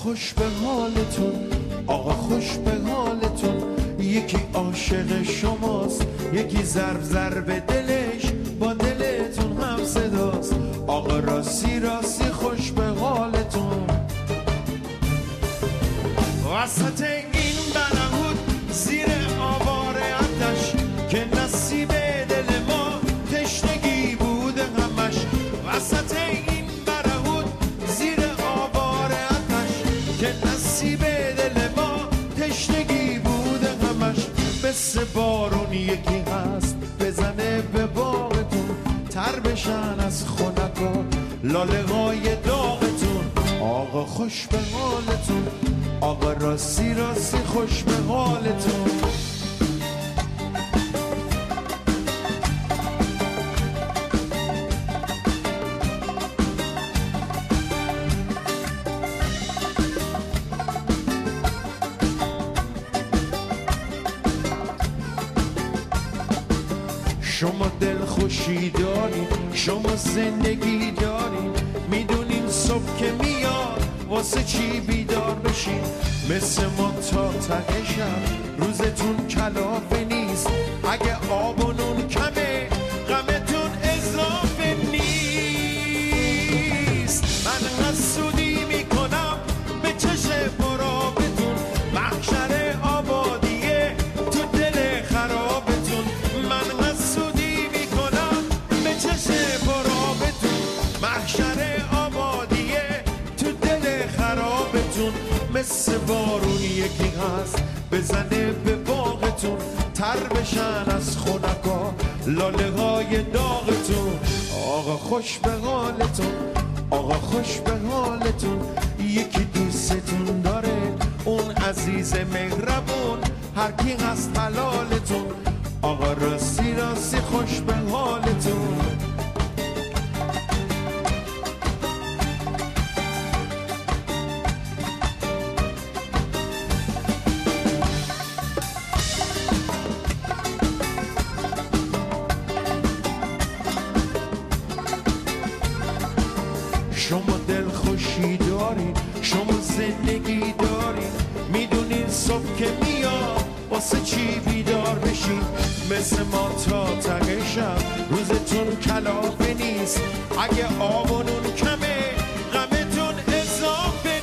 خوش به حالتون، آقا خوش به حالتون. یکی عاشق شماست، یکی ضرب به دلش با دلتون هم صداست. آقا راستی راستی خوش به حالتون. وسط این برهوت زیر آوار آتش که نصیب دل ما تشنگی بوده همش. وسط این برهوت زیر آوار آتش که نصیب دل ما تشنگی بوده همش. مثل بارون یکی هست بزنه به باغتون، تر بشن از خنکا لاله های داغتون. آقا خوش به حالتون، آقا راستی راستی خوش به حالتون. شما دل خوشی دارین، شما زندگی دارین، میدونین صبح که میاد واسه چی بیدار بشین. مثل ما تا ته شب روزتون کلافه نیست، اگه آب و نون کمه غمتون اضافه نیست. من حسودی میکنم به چشم برابتون، محشر آبادیه تو دل خرابتون. من حسودی میکنم به چشم برابتون، محشر آبادیه تو دل خرابتون. مثل بارون یکی هست بزنه به باغتون، تر بشن از خنکا لاله های داغتون. آقا خوش به حالتون، آقا خوش به حالتون. یکی دوستتون داره اون عزیز مهربون، هر کی هست حلالتون. آقا راستی راستی خوش به حالتون. شما دل خوشی دارین، شما زندگی دارین، میدونین صبح که میاد واسه چی بیدار بشین. مثل ما تا ته شب روزتون کلافه نیست، اگه آب و نون کمه غمتون اضافه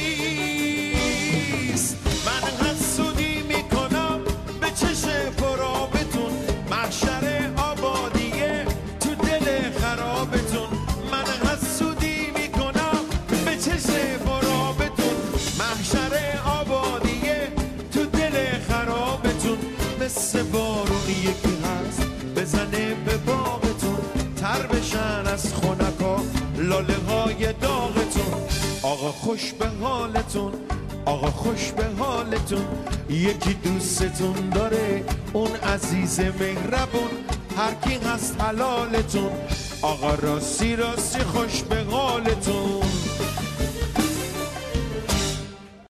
نیست. من حسودی میکنم به چشم پرابتون، محشر آبادیه تو دل خرابتون. من حسودی چشم برابتون، محشر آبادیه تو دل خرابتون. مثل بارون یکی هست بزنه به باغتون، تر بشن از خنکا لاله های داغتون. آقا خوش به حالتون، آقا خوش به حالتون. یکی دوستتون داره اون عزیز مهربون، هر کی هست حلالتون. آقا راستی راستی خوش به حالتون.